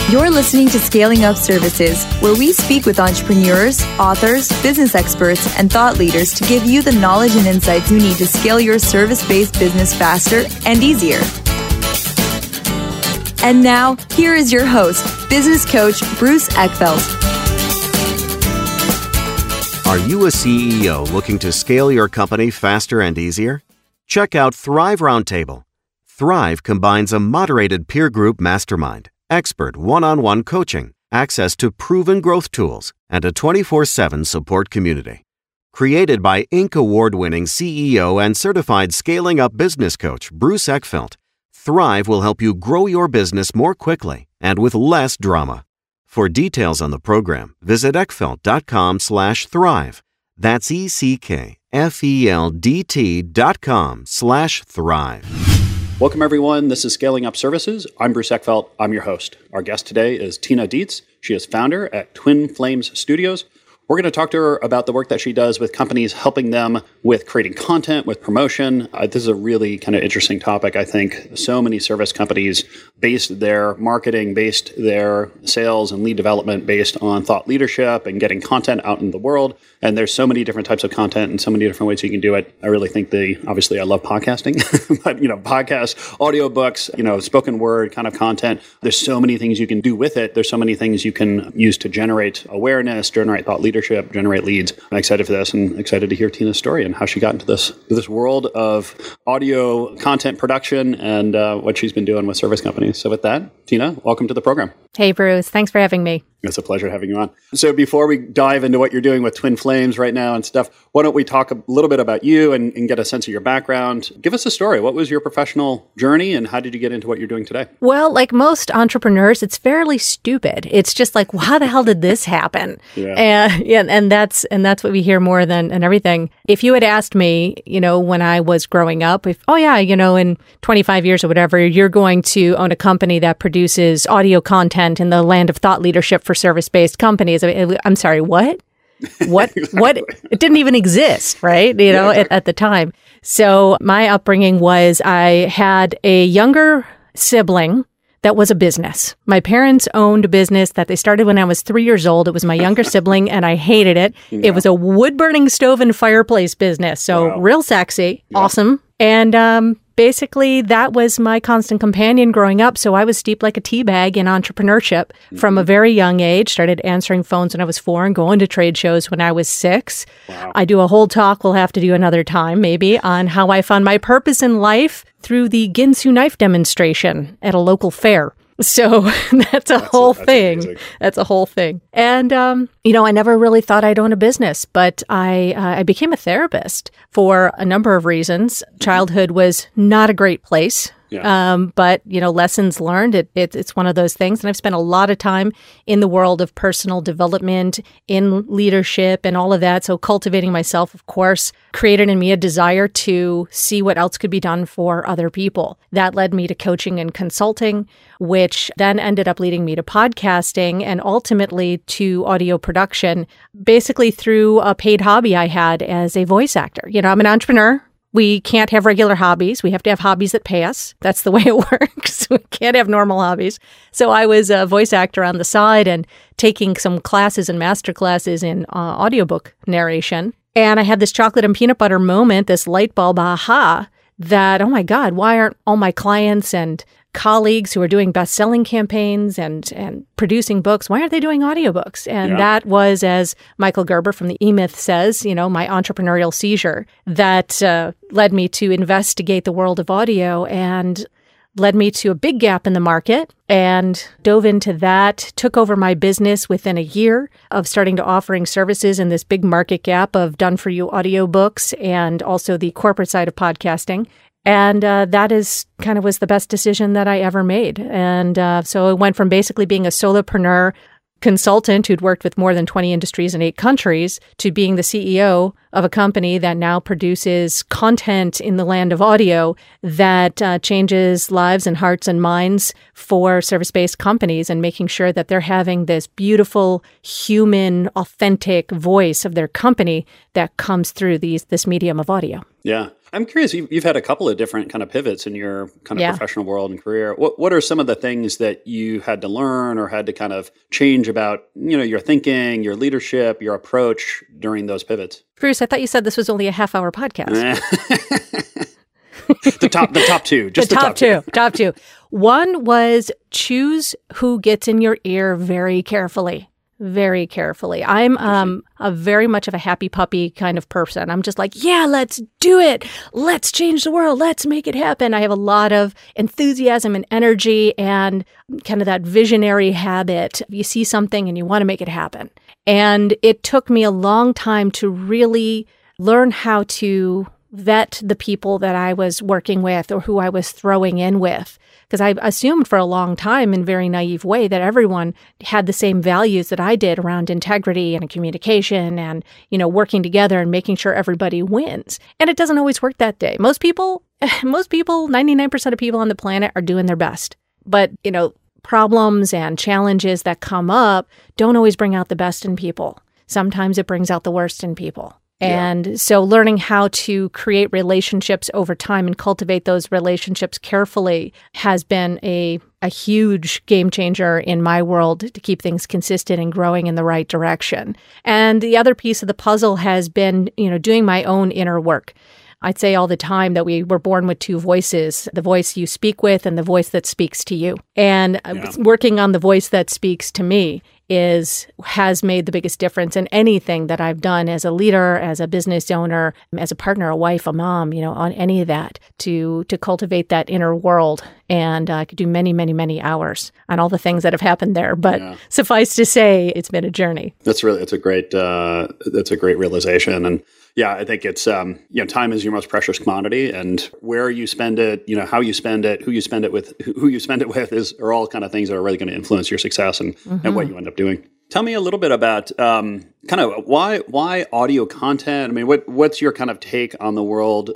You're listening to Scaling Up Services, where we speak with entrepreneurs, authors, business experts, and thought leaders to give you the knowledge and insights you need to scale your service-based business faster and easier. And now, here is your host, business coach Bruce Eckfeldt. Are you a CEO looking to scale your company faster and easier? Check out Thrive Roundtable. Thrive combines a moderated peer group mastermind, expert one-on-one coaching, access to proven growth tools, and a 24/7 support community. Created by Inc. award-winning CEO and certified scaling up business coach Bruce Eckfeldt, Thrive will help you grow your business more quickly and with less drama. For details on the program, visit eckfeldt.com/thrive. That's ECKFELDT.com/thrive. Welcome, everyone. This is Scaling Up Services. I'm Bruce Eckfeldt. I'm your host. Our guest today is Tina Dietz. She is founder at Twin Flames Studios. We're going to talk to her about the work that she does with companies, helping them with creating content, with promotion. This is a really kind of interesting topic, I think. So many service companies base their marketing, based their sales and lead development based on thought leadership and getting content out in the world. And there's so many different types of content and so many different ways you can do it. I really think obviously I love podcasting, but podcasts, audiobooks, spoken word kind of content. There's so many things you can do with it. There's so many things you can use to generate awareness, generate thought leadership, generate leads. I'm excited for this and excited to hear Tina's story and how she got into this world of audio content production and what she's been doing with service companies. So with that, Tina, welcome to the program. Hey, Bruce. Thanks for having me. It's a pleasure having you on. So before we dive into what you're doing with Twin Flames right now and stuff, why don't we talk a little bit about you and get a sense of your background? Give us a story. What was your professional journey and how did you get into what you're doing today? Well, like most entrepreneurs, it's fairly stupid. It's just like, well, how the hell did this happen? And that's what we hear more than everything. If you had asked me, when I was growing up, in 25 years or whatever, you're going to own a company that produces audio content in the land of thought leadership for service-based companies. I'm sorry, what? What? It didn't even exist, right? At the time. So my upbringing was I had a younger sibling that was a business. My parents owned a business that they started when I was 3 years old. It was my younger sibling, and I hated it. Yeah. It was a wood-burning stove and fireplace business. So real sexy, awesome. And basically, that was my constant companion growing up. So I was steeped like a tea bag in entrepreneurship from a very young age. Started answering phones when I was 4 and going to trade shows when I was 6. Wow. I do a whole talk we'll have to do another time, maybe, on how I found my purpose in life through the Ginsu knife demonstration at a local fair. So that's a whole thing. Amazing. That's a whole thing. And, I never really thought I'd own a business, but I became a therapist for a number of reasons. Childhood was not a great place. Yeah. But, lessons learned, it's one of those things. And I've spent a lot of time in the world of personal development, in leadership and all of that. So cultivating myself, of course, created in me a desire to see what else could be done for other people. That led me to coaching and consulting, which then ended up leading me to podcasting and ultimately to audio production, basically through a paid hobby I had as a voice actor. I'm an entrepreneur. We can't have regular hobbies. We have to have hobbies that pay us. That's the way it works. We can't have normal hobbies. So I was a voice actor on the side and taking some classes and master classes in audiobook narration. And I had this chocolate and peanut butter moment, this light bulb aha, that, oh my God, why aren't all my clients and colleagues who are doing best-selling campaigns and producing books, why aren't they doing audiobooks? And that was, as Michael Gerber from the E-Myth says, my entrepreneurial seizure that led me to investigate the world of audio and led me to a big gap in the market and dove into that, took over my business within a year of starting to offering services in this big market gap of done-for-you audiobooks and also the corporate side of podcasting. And that is kind of was the best decision that I ever made. And so it went from basically being a solopreneur consultant who'd worked with more than 20 industries in 8 countries to being the CEO of a company that now produces content in the land of audio that changes lives and hearts and minds for service-based companies and making sure that they're having this beautiful, human, authentic voice of their company that comes through this medium of audio. Yeah. I'm curious, you've had a couple of different kind of pivots in your kind of professional world and career. What are some of the things that you had to learn or had to kind of change about, your thinking, your leadership, your approach during those pivots? Bruce, I thought you said this was only a half-hour podcast. The top two. Just the top two. Top two. One was choose who gets in your ear very carefully. Very carefully. I'm a very much of a happy puppy kind of person. I'm just like, yeah, let's do it. Let's change the world. Let's make it happen. I have a lot of enthusiasm and energy and kind of that visionary habit. You see something and you want to make it happen. And it took me a long time to really learn how to vet the people that I was working with or who I was throwing in with. Because I assumed for a long time in a very naive way that everyone had the same values that I did around integrity and communication and, working together and making sure everybody wins. And it doesn't always work that day. Most people, 99% of people on the planet are doing their best. But, problems and challenges that come up don't always bring out the best in people. Sometimes it brings out the worst in people. And so learning how to create relationships over time and cultivate those relationships carefully has been a huge game changer in my world to keep things consistent and growing in the right direction. And the other piece of the puzzle has been, doing my own inner work. I'd say all the time that we were born with two voices, the voice you speak with and the voice that speaks to you. And working on the voice that speaks to me has made the biggest difference in anything that I've done as a leader, as a business owner, as a partner, a wife, a mom, on any of that to cultivate that inner world. And I could do many, many, many hours on all the things that have happened there. But suffice to say, it's been a journey. That's a great realization. And I think it's, time is your most precious commodity, and where you spend it, how you spend it, who you spend it with are all kind of things that are really going to influence your success and what you end up doing. Tell me a little bit about kind of why audio content. I mean, what's your kind of take on the world,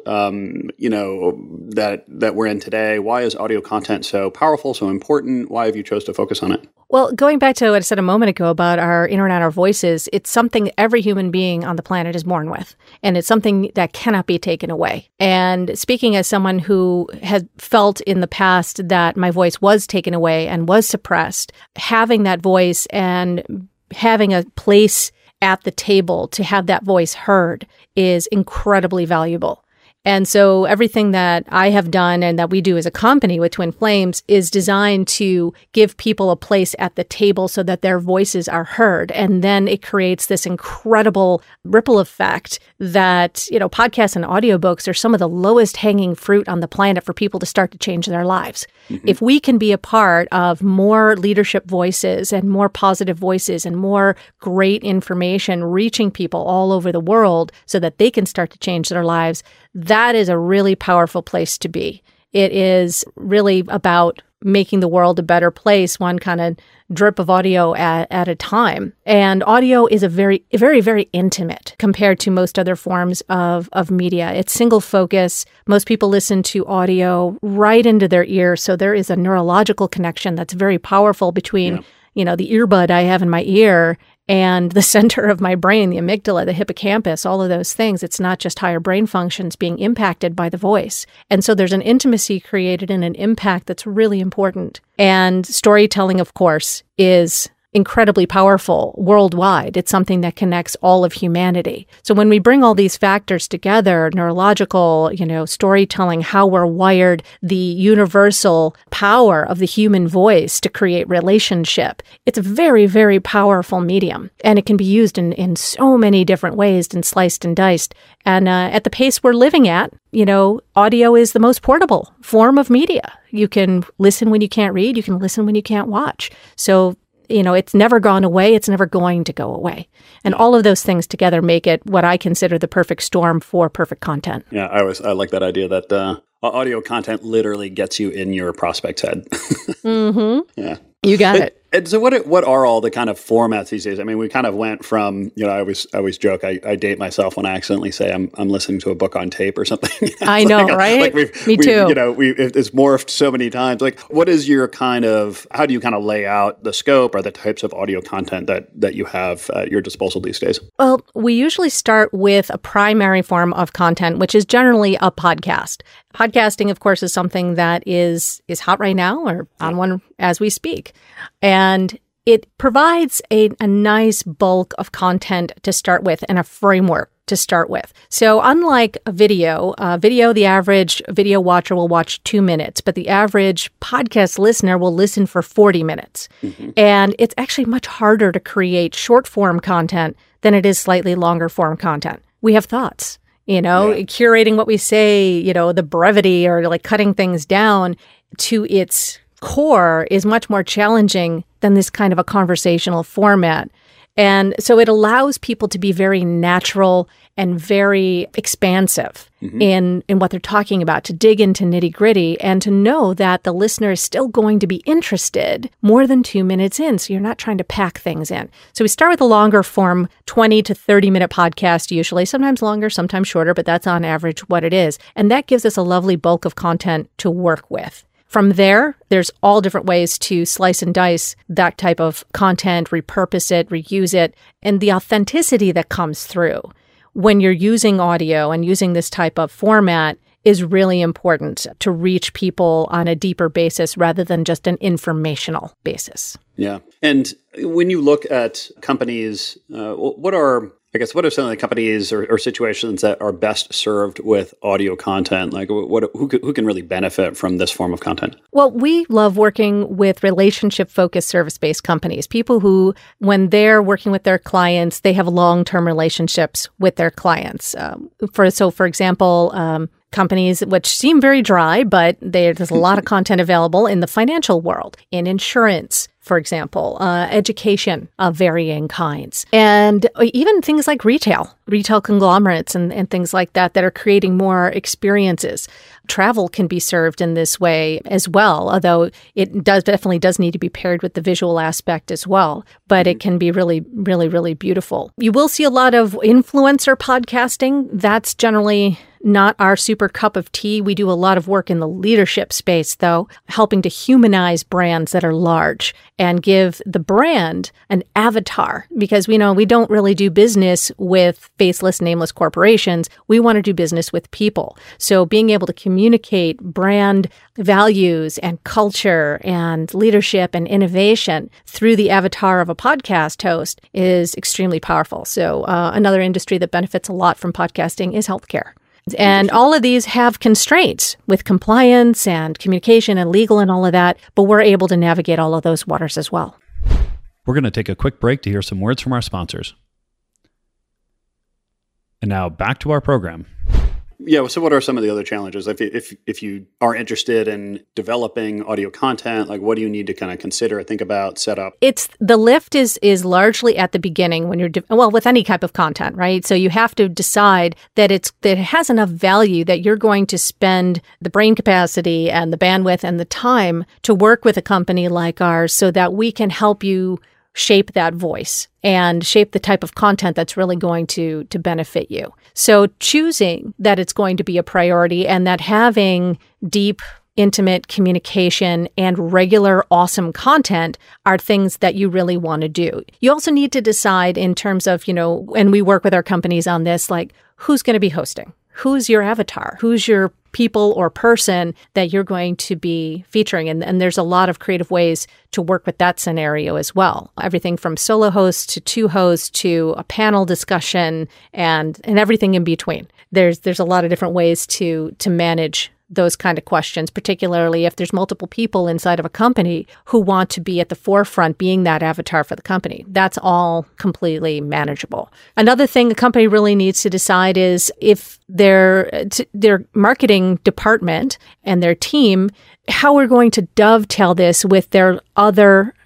that we're in today? Why is audio content so powerful, so important? Why have you chose to focus on it? Well, going back to what I said a moment ago about our internet, our voices, it's something every human being on the planet is born with. And it's something that cannot be taken away. And speaking as someone who has felt in the past that my voice was taken away and was suppressed, having that voice and having a place at the table to have that voice heard is incredibly valuable. And so everything that I have done and that we do as a company with Twin Flames is designed to give people a place at the table so that their voices are heard. And then it creates this incredible ripple effect that, podcasts and audiobooks are some of the lowest hanging fruit on the planet for people to start to change their lives. Mm-hmm. If we can be a part of more leadership voices and more positive voices and more great information reaching people all over the world so that they can start to change their lives, that is a really powerful place to be. It is really about making the world a better place, one kind of drip of audio at a time. And audio is a very, very, very intimate compared to most other forms of media. It's single focus. Most people listen to audio right into their ear. So there is a neurological connection that's very powerful between, the earbud I have in my ear and the center of my brain, the amygdala, the hippocampus, all of those things. It's not just higher brain functions being impacted by the voice. And so there's an intimacy created and an impact that's really important. And storytelling, of course, is incredibly powerful worldwide. It's something that connects all of humanity. So when we bring all these factors together, neurological, storytelling, how we're wired, the universal power of the human voice to create relationship, it's a very, very powerful medium. And it can be used in so many different ways and sliced and diced. And at the pace we're living at, audio is the most portable form of media. You can listen when you can't read. You can listen when you can't watch. So it's never gone away. It's never going to go away. And all of those things together make it what I consider the perfect storm for perfect content. Yeah, I like that idea that audio content literally gets you in your prospect's head. Mm-hmm. Yeah. You got it. And so what are all the kind of formats these days? I mean, we kind of went from, I always joke, I date myself when I accidentally say I'm listening to a book on tape or something. I know, right? Me too. It's morphed so many times. Like, what is your how do you kind of lay out the scope or the types of audio content that you have at your disposal these days? Well, we usually start with a primary form of content, which is generally a podcast. Podcasting, of course, is something that is hot right now, or on one as we speak. And it provides a nice bulk of content to start with and a framework to start with. So unlike a video, the average video watcher will watch 2 minutes, but the average podcast listener will listen for 40 minutes. Mm-hmm. And it's actually much harder to create short form content than it is slightly longer form content. We have thoughts. Curating what we say, the brevity or like cutting things down to its core is much more challenging than this kind of a conversational format. And so it allows people to be very natural and very expansive in what they're talking about, to dig into nitty-gritty and to know that the listener is still going to be interested more than 2 minutes in. So you're not trying to pack things in. So we start with a longer form, 20 to 30-minute podcast usually, sometimes longer, sometimes shorter, but that's on average what it is. And that gives us a lovely bulk of content to work with. From there, there's all different ways to slice and dice that type of content, repurpose it, reuse it, and the authenticity that comes through when you're using audio and using this type of format is really important to reach people on a deeper basis rather than just an informational basis. Yeah. And when you look at companies, what are some of the companies or situations that are best served with audio content? Like, who can really benefit from this form of content? Well, we love working with relationship-focused service-based companies, people who, when they're working with their clients, they have long-term relationships with their clients. For example, companies which seem very dry, but there's a lot of content available in the financial world, in insurance, for example, education of varying kinds, and even things like retail conglomerates and things like that are creating more experiences. Travel can be served in this way as well, although it definitely does need to be paired with the visual aspect as well. But it can be really, really, really beautiful. You will see a lot of influencer podcasting. That's generally not our super cup of tea. We do a lot of work in the leadership space, though, helping to humanize brands that are large and give the brand an avatar, because we know we don't really do business with faceless, nameless corporations. We want to do business with people. So being able to communicate brand values and culture and leadership and innovation through the avatar of a podcast host is extremely powerful. So another industry that benefits a lot from podcasting is healthcare. And all of these have constraints with compliance and communication and legal and all of that, but we're able to navigate all of those waters as well. We're going to take a quick break to hear some words from our sponsors. And now back to our program. Yeah. So what are some of the other challenges? If you are interested in developing audio content, like what do you need to kind of consider, think about, set up? The lift is largely at the beginning when you're, with any type of content, right? So you have to decide that it has enough value that you're going to spend the brain capacity and the bandwidth and the time to work with a company like ours so that we can help you shape that voice and shape the type of content that's really going to benefit you. So choosing that it's going to be a priority and that having deep, intimate communication and regular, awesome content are things that you really want to do. You also need to decide in terms of, and we work with our companies on this, like who's going to be hosting? Who's your avatar? Who's your people or person that you're going to be featuring? And there's a lot of creative ways to work with that scenario as well. Everything from solo hosts to two hosts to a panel discussion and everything in between. There's a lot of different ways to manage those kind of questions, particularly if there's multiple people inside of a company who want to be at the forefront being that avatar for the company. That's all completely manageable. Another thing a company really needs to decide is if their marketing department and their team, how we're going to dovetail this with their other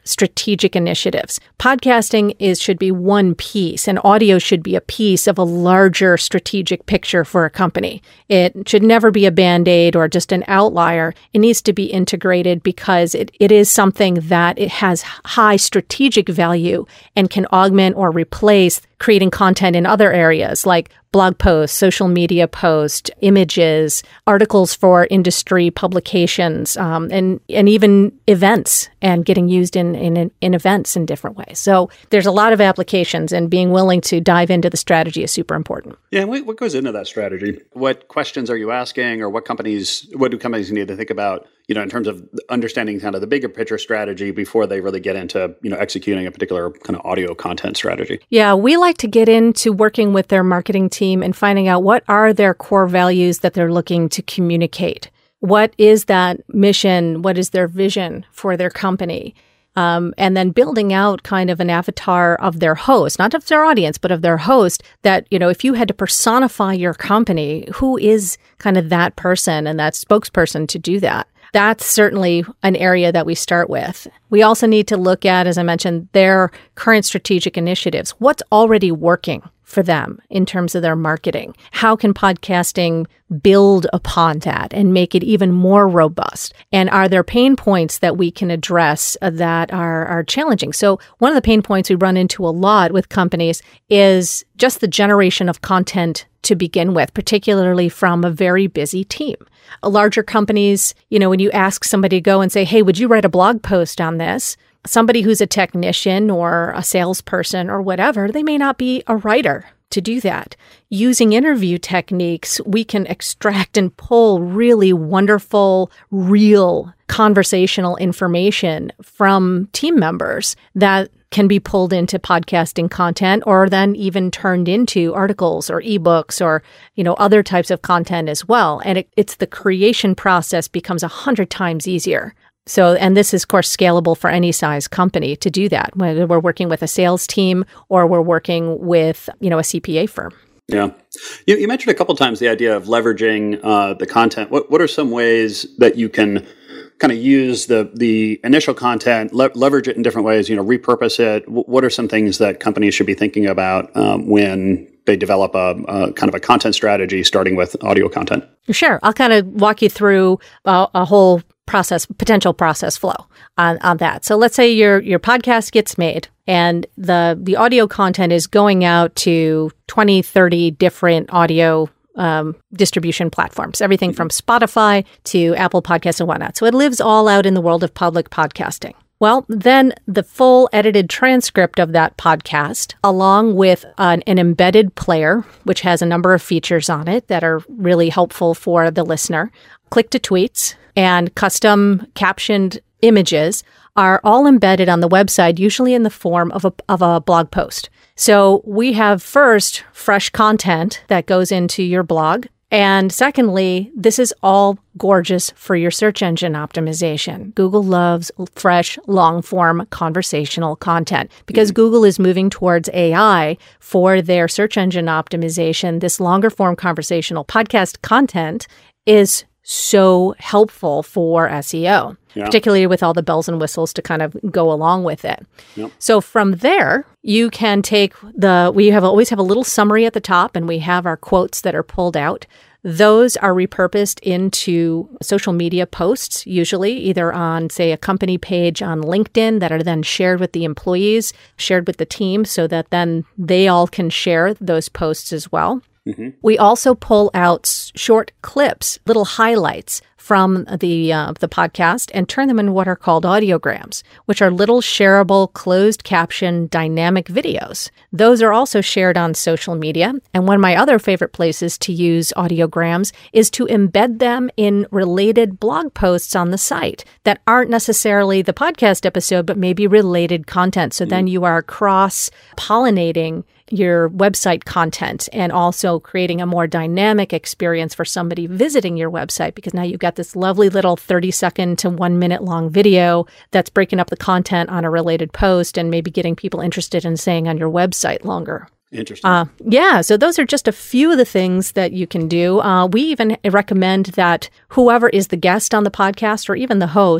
strategic initiatives. Podcasting should be one piece, and audio should be a piece of a larger strategic picture for a company. It should never be a Band-Aid or just an outlier. It needs to be integrated because it is something that it has high strategic value and can augment or replace creating content in other areas like blog posts, social media posts, images, articles for industry publications, and even events, and getting used in events in different ways. So there's a lot of applications, and being willing to dive into the strategy is super important. Yeah, and what goes into that strategy? What questions are you asking, or what do companies need to think about, in terms of understanding kind of the bigger picture strategy before they really get into, executing a particular kind of audio content strategy? Yeah, we like to get into working with their marketing team and finding out what are their core values that they're looking to communicate. What is that mission? What is their vision for their company? And then building out kind of an avatar of their host, not of their audience, but of their host, that, if you had to personify your company, who is kind of that person and that spokesperson to do that? That's certainly an area that we start with. We also need to look at, as I mentioned, their current strategic initiatives. What's already working for them in terms of their marketing? How can podcasting build upon that and make it even more robust? And are there pain points that we can address that are challenging? So one of the pain points we run into a lot with companies is just the generation of content to begin with, particularly from a very busy team. Larger companies, when you ask somebody to go and say, hey, would you write a blog post on this? Somebody who's a technician or a salesperson or whatever, they may not be a writer to do that. Using interview techniques, we can extract and pull really wonderful, real conversational information from team members that can be pulled into podcasting content, or then even turned into articles or ebooks or, other types of content as well. And it's the creation process becomes 100 times easier. So, and this is, of course, scalable for any size company to do that, whether we're working with a sales team or we're working with, a CPA firm. Yeah. You mentioned a couple of times the idea of leveraging the content. What are some ways that you can kind of use the initial content, leverage it in different ways, repurpose it? What are some things that companies should be thinking about when they develop a kind of a content strategy starting with audio content? Sure. I'll kind of walk you through a whole potential process flow on that. So let's say your podcast gets made and the audio content is going out to 20, 30 different audio distribution platforms, everything from Spotify to Apple Podcasts and whatnot. So it lives all out in the world of public podcasting. Well, then the full edited transcript of that podcast, along with an embedded player, which has a number of features on it that are really helpful for the listener, click-to-tweets, and custom captioned images are all embedded on the website, usually in the form of a blog post. So we have first fresh content that goes into your blog. And secondly, this is all gorgeous for your search engine optimization. Google loves fresh, long-form conversational content because Google is moving towards AI for their search engine optimization. This longer-form conversational podcast content is so helpful for SEO, particularly with all the bells and whistles to kind of go along with it. Yep. So from there, you can take we always have a little summary at the top, and we have our quotes that are pulled out. Those are repurposed into social media posts, usually either on, say, a company page on LinkedIn that are then shared with the employees, shared with the team, so that then they all can share those posts as well. Mm-hmm. We also pull out short clips, little highlights from the podcast, and turn them into what are called audiograms, which are little shareable, closed caption, dynamic videos. Those are also shared on social media. And one of my other favorite places to use audiograms is to embed them in related blog posts on the site that aren't necessarily the podcast episode, but maybe related content. So then you are cross-pollinating your website content and also creating a more dynamic experience for somebody visiting your website, because now you've got this lovely little 30-second to 1 minute long video that's breaking up the content on a related post and maybe getting people interested in staying on your website longer. Interesting. So those are just a few of the things that you can do. We even recommend that whoever is the guest on the podcast or even the host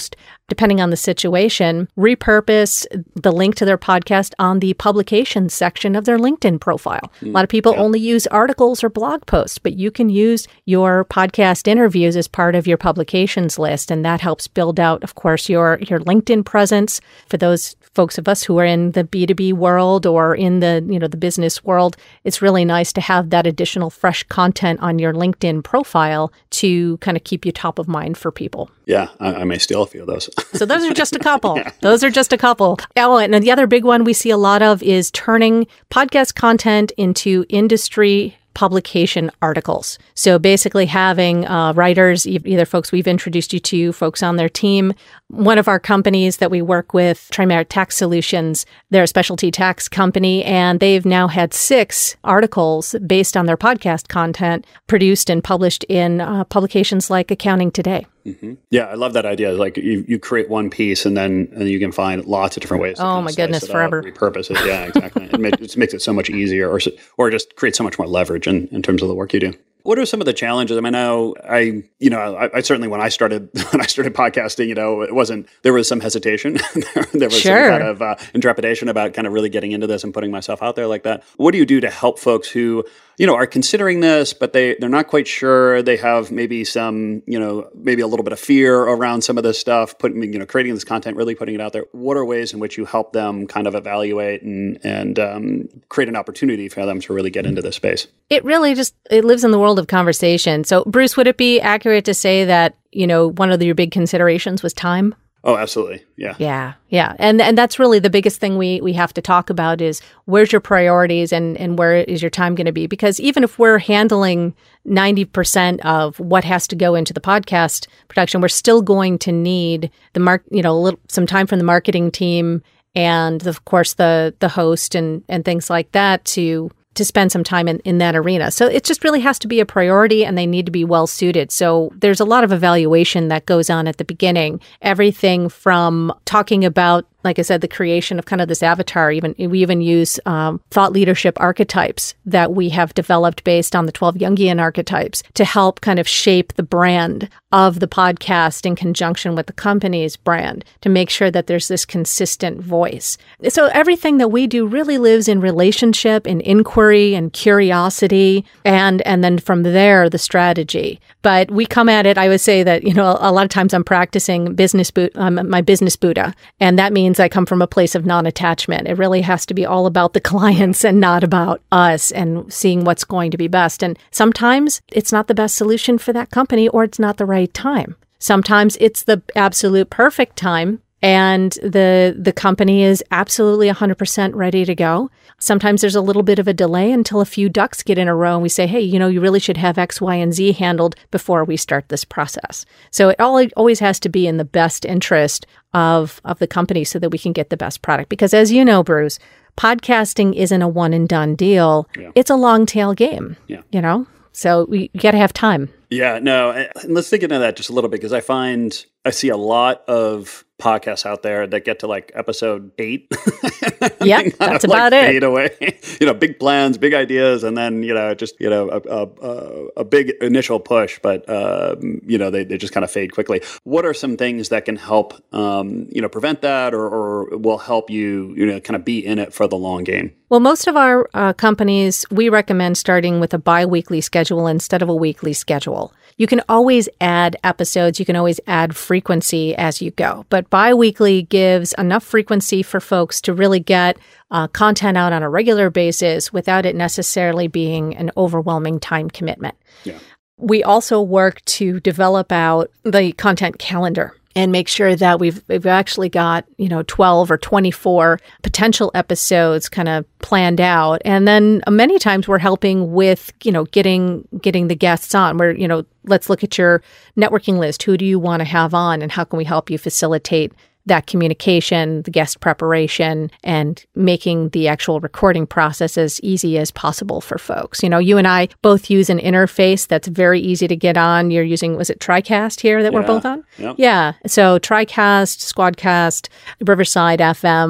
depending on the situation, repurpose the link to their podcast on the publications section of their LinkedIn profile. A lot of people only use articles or blog posts, but you can use your podcast interviews as part of your publications list, and that helps build out, of course, your LinkedIn presence. For those folks of us who are in the B2B world or in the, the business world, it's really nice to have that additional fresh content on your LinkedIn profile to kind of keep you top of mind for people. Yeah, I may steal a few of those. So those are just a couple. Those are just a couple. Oh, and the other big one we see a lot of is turning podcast content into industry publication articles. So basically having writers, either folks we've introduced you to, folks on their team. One of our companies that we work with, Trimerit Tax Solutions, they're a specialty tax company, and they've now had 6 articles based on their podcast content produced and published in publications like Accounting Today. Mm-hmm. Yeah, I love that idea. Like you create one piece and then you can find lots of different ways to my goodness, forever. Repurpose it. Yeah, exactly. It makes it so much easier or just create so much more leverage in terms of the work you do. What are some of the challenges? I mean, I certainly when I started podcasting, there was some hesitation. there was some kind of intrepidation about kind of really getting into this and putting myself out there like that. What do you do to help folks who, are considering this, but they're not quite sure? They have maybe some, maybe a little bit of fear around some of this stuff, creating this content, really putting it out there. What are ways in which you help them kind of evaluate and create an opportunity for them to really get into this space? It really it lives in the world of conversation. So, Bruce, would it be accurate to say that, one of your big considerations was time? Oh, absolutely. Yeah. Yeah. And that's really the biggest thing we have to talk about is where's your priorities and where is your time going to be? Because even if we're handling 90% of what has to go into the podcast production, we're still going to need some time from the marketing team and, of course, the host and things like that to spend some time in that arena. So it just really has to be a priority and they need to be well suited. So there's a lot of evaluation that goes on at the beginning. Everything from talking about, like I said, the creation of kind of this avatar. We even use thought leadership archetypes that we have developed based on the 12 Jungian archetypes to help kind of shape the brand of the podcast in conjunction with the company's brand to make sure that there's this consistent voice. So everything that we do really lives in relationship, in inquiry and curiosity, and then from there, the strategy. But we come at it, I would say that, a lot of times I'm practicing my business Buddha, and that means I come from a place of non-attachment. It really has to be all about the clients and not about us and seeing what's going to be best. And sometimes it's not the best solution for that company or it's not the right time. Sometimes it's the absolute perfect time and the company is absolutely 100% ready to go. Sometimes there's a little bit of a delay until a few ducks get in a row and we say, hey, you really should have X, Y, and Z handled before we start this process. So it always has to be in the best interest of the company so that we can get the best product. Because as you know, Bruce, podcasting isn't a one and done deal. Yeah. It's a long tail game, So we got to have time. Yeah, no. And let's dig into that just a little bit because I see a lot of podcasts out there that get to like episode 8. Yep, that's about it. Fade away. Big plans, big ideas, and then a big initial push, but they just kind of fade quickly. What are some things that can help prevent that, or will help you kind of be in it for the long game? Well, most of our companies, we recommend starting with a bi-weekly schedule instead of a weekly schedule. You can always add episodes. You can always add frequency as you go. But bi-weekly gives enough frequency for folks to really get content out on a regular basis without it necessarily being an overwhelming time commitment. Yeah. We also work to develop out the content calendar and make sure that we've actually got, 12 or 24 potential episodes kind of planned out. And then many times we're helping with, getting the guests on where, let's look at your networking list. Who do you want to have on and how can we help you facilitate that communication, the guest preparation, and making the actual recording process as easy as possible for folks. You and I both use an interface that's very easy to get on. You're using, was it TriCast here that we're both on? Yep. Yeah. So TriCast, Squadcast, Riverside FM,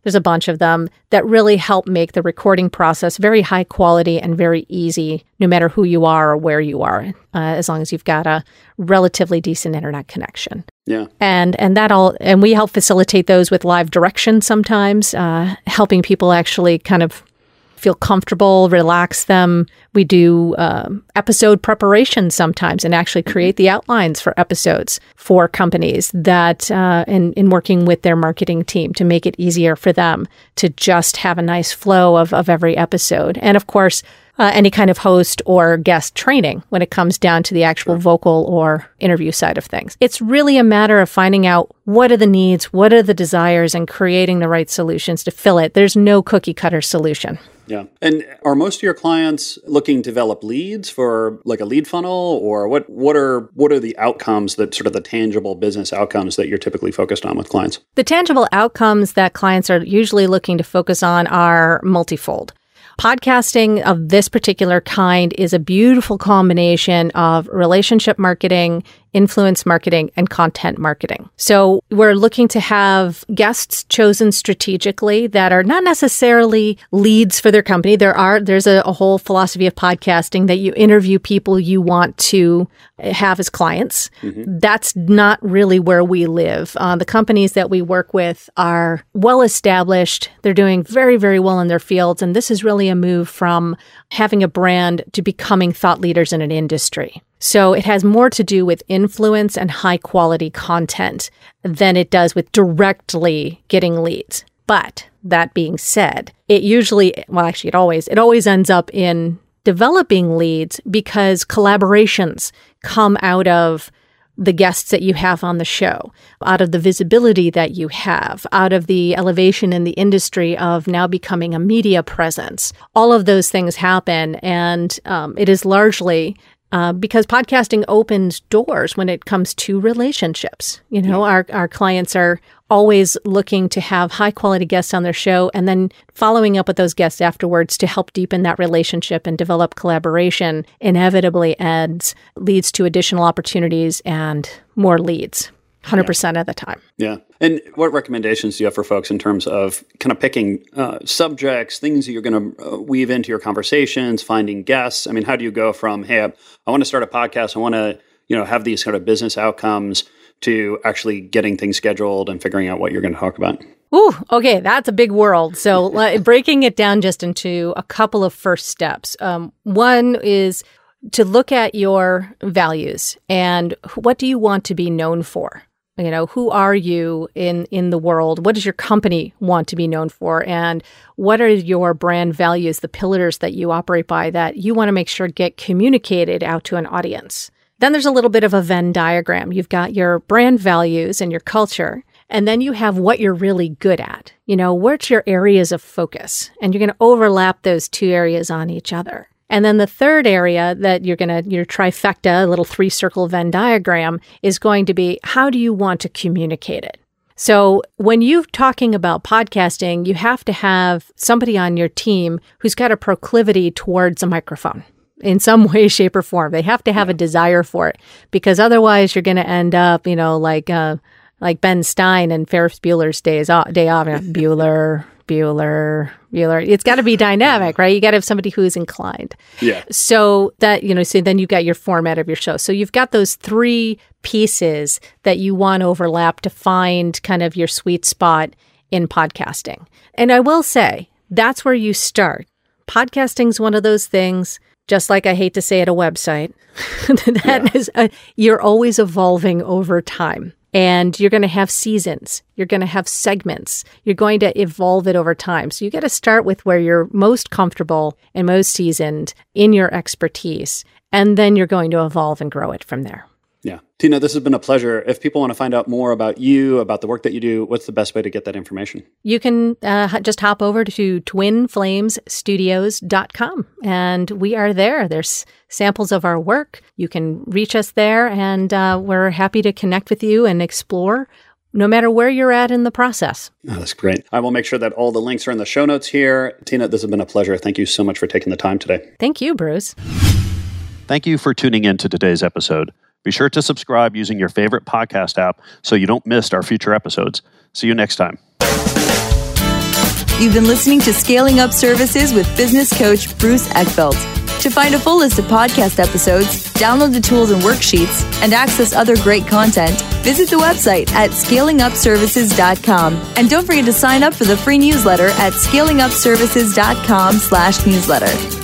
There's a bunch of them that really help make the recording process very high quality and very easy, no matter who you are or where you are, as long as you've got a relatively decent internet connection. Yeah. And we help facilitate those with live direction sometimes, helping people actually kind of feel comfortable, relax them. We do episode preparation sometimes and actually create the outlines for episodes for companies that, in working with their marketing team to make it easier for them to just have a nice flow of every episode. And of course, any kind of host or guest training when it comes down to the actual vocal or interview side of things. It's really a matter of finding out what are the needs, what are the desires, and creating the right solutions to fill it. There's no cookie cutter solution. Yeah. And are most of your clients looking to develop leads for like a lead funnel, or what are the outcomes, that sort of the tangible business outcomes that you're typically focused on with clients? The tangible outcomes that clients are usually looking to focus on are multifold. Podcasting of this particular kind is a beautiful combination of relationship marketing, influence marketing, and content marketing. So we're looking to have guests chosen strategically that are not necessarily leads for their company. There's a whole philosophy of podcasting that you interview people you want to have as clients. Mm-hmm. That's not really where we live. The companies that we work with are well established. They're doing very, very well in their fields. And this is really a move from having a brand to becoming thought leaders in an industry. So it has more to do with influence and high quality content than it does with directly getting leads. But that being said, it always ends up in developing leads because collaborations come out of the guests that you have on the show, out of the visibility that you have, out of the elevation in the industry of now becoming a media presence. All of those things happen, and it is largely because podcasting opens doors when it comes to relationships. Our clients are always looking to have high quality guests on their show and then following up with those guests afterwards to help deepen that relationship and develop collaboration inevitably leads to additional opportunities and more leads 100% of the time. Yeah. And what recommendations do you have for folks in terms of kind of picking subjects, things that you're going to weave into your conversations, finding guests? I mean, how do you go from, hey, I want to start a podcast, I want to, have these sort of business outcomes, to actually getting things scheduled and figuring out what you're going to talk about? Ooh, okay, that's a big world. So breaking it down just into a couple of first steps. One is to look at your values and what do you want to be known for? Who are you in the world? What does your company want to be known for? And what are your brand values, the pillars that you operate by that you want to make sure get communicated out to an audience? Then there's a little bit of a Venn diagram. You've got your brand values and your culture, and then you have what you're really good at. What's your areas of focus? And you're going to overlap those two areas on each other. And then the third area that your trifecta, a little 3-circle Venn diagram, is going to be how do you want to communicate it? So when you're talking about podcasting, you have to have somebody on your team who's got a proclivity towards a microphone in some way, shape, or form. They have to have a desire for it, because otherwise you're going to end up, like Ben Stein and Ferris Bueller's Day Off. Bueller. It's got to be dynamic, right? You got to have somebody who's inclined. Yeah. So that, so then you've got your format of your show. So you've got those 3 pieces that you want to overlap to find kind of your sweet spot in podcasting. And I will say, that's where you start. Podcasting's one of those things, just like I hate to say it, a website, you're always evolving over time. And you're going to have seasons. You're going to have segments. You're going to evolve it over time. So you got to start with where you're most comfortable and most seasoned in your expertise. And then you're going to evolve and grow it from there. Yeah. Tina, this has been a pleasure. If people want to find out more about you, about the work that you do, what's the best way to get that information? You can just hop over to twinflamesstudios.com, and we are there. There's samples of our work. You can reach us there, and we're happy to connect with you and explore no matter where you're at in the process. Oh, that's great. I will make sure that all the links are in the show notes here. Tina, this has been a pleasure. Thank you so much for taking the time today. Thank you, Bruce. Thank you for tuning in to today's episode. Be sure to subscribe using your favorite podcast app so you don't miss our future episodes. See you next time. You've been listening to Scaling Up Services with business coach Bruce Eckfeldt. To find a full list of podcast episodes, download the tools and worksheets, and access other great content, visit the website at scalingupservices.com. And don't forget to sign up for the free newsletter at scalingupservices.com/newsletter.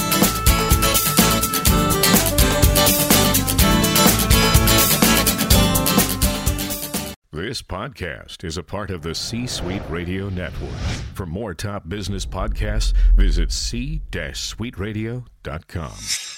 This podcast is a part of the C-Suite Radio Network. For more top business podcasts, visit c-suiteradio.com.